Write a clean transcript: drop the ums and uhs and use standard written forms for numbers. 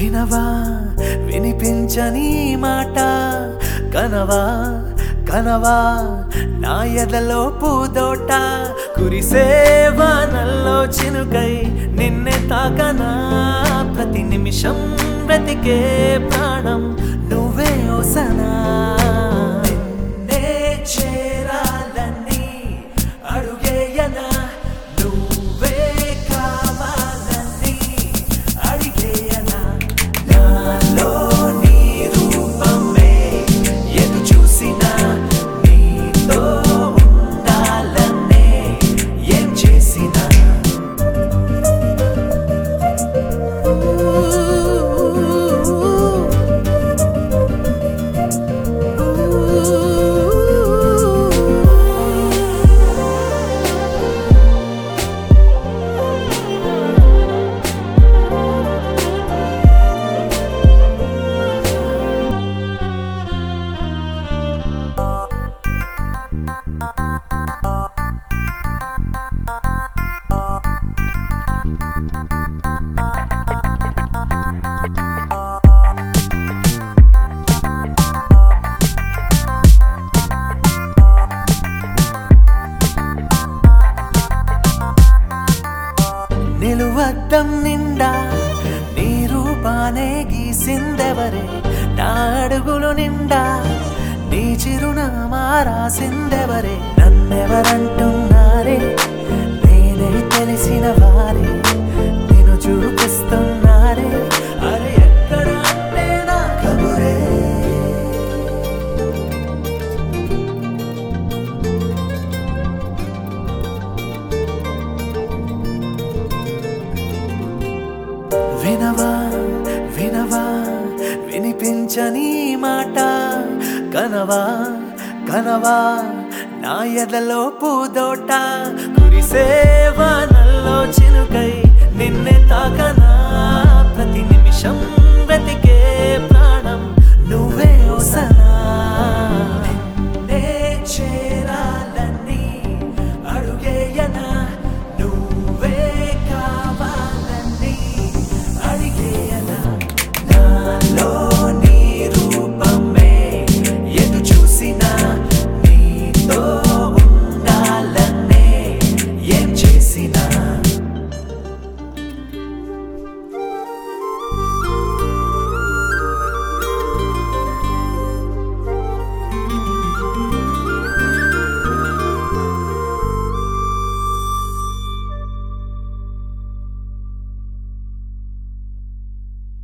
వినవా వినిపించని మాట కనవా కనవా నా ఎదలో పూదోట కురిసేవానల్లో చినుకై నిన్నే తాకనా ప్రతి నిమిషం బ్రతికే ప్రాణం నువ్వే ఓసనా నిన్నే చేరాలని అడుగేయనా నువ్వే కావాలని అడిగేయనా నాలో నీ రూపమే ఎటు చూసినా నీతో ఉండాలనే ఏం చేసినా నిలువద్దం నిండా నీ రూపానే గీసిందెవరే నా అడుగులు నిండా నీ చిరునామా రాసిందెవరే నన్నెవరంటున్నారే నేనే తెలిసిన వారే నేను చూపిస్తున్నారే అరే ఎక్కడ అంటే నా కబురే వినవా వినవా వినిపించని మాట కనవా కనవా నా ఎదలో పూదోట కురిసేవానల్లో చినుకై నిన్నే తాకనా ప్రతి నిమిషం